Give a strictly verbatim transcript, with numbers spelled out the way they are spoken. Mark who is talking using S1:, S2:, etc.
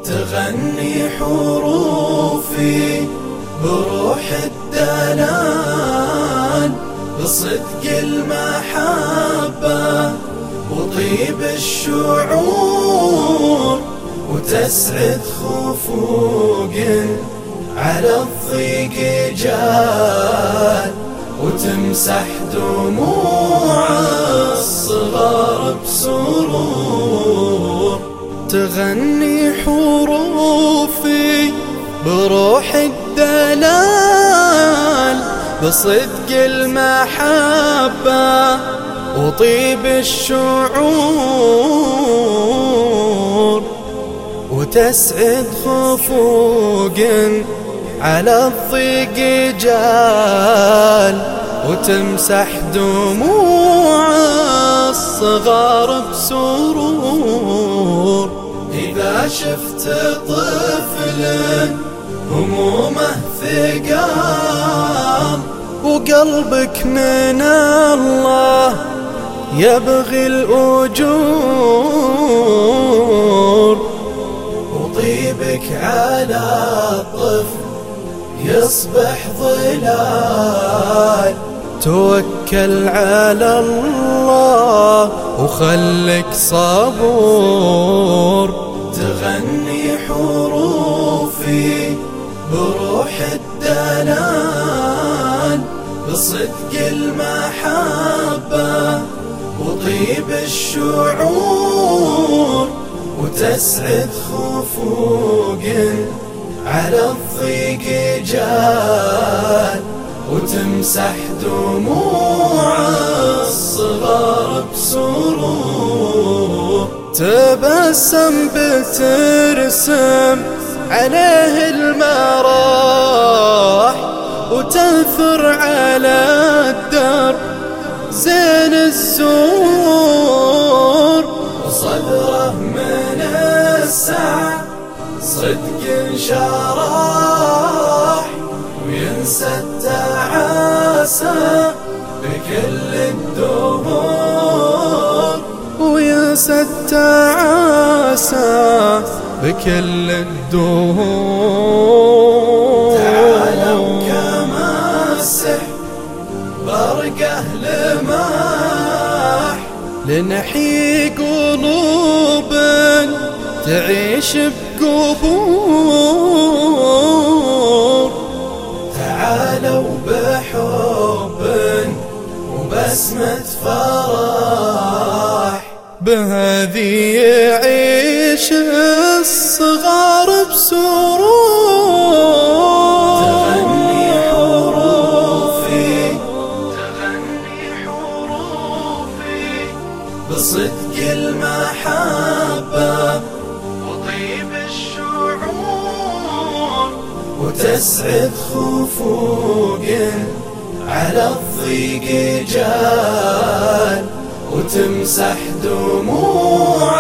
S1: تغني حروفي بروح الدلال، بصدق المحبة وطيب الشعور، وتسعد خفوق على الضيق جال، وتمسح دموع الصغار بسرور. تغني حروفي بروح الدلال، بصدق المحبة وطيب الشعور، وتسعد خفوق على الضيق جال، وتمسح دموع الصغار بسرور. إذا شفت طفل همومه ثقال، وقلبك من الله يبغي الأجور، وطيبك على الطفل يصبح ظلال، توكل على الله وخلك صبور. تغني حروفي بروح الدلال، بصدق المحبة وطيب الشعور، وتسعد خفوق على الضيق جال، وتمسح دموع الصغار بسرور. تبسم بترسم عليه المراح، وتنثر على الدرب زين الزور، وصدره من السعة صدق شرح، وينسى التعاسة بكل الدهور، وينسى التعاسة بكل الدهور. تعالوا كما السحر برقه لماح، لنحيي قلوب تعيش بقبور. تعالوا بحب وبسمة فرح، بهذه يعيش الصغار بسرور. تغني حروفي تغني حروفي بصدق المحبة وطيب الشعور، وتسعد خفوق على الضيق جال، وتمسح دموع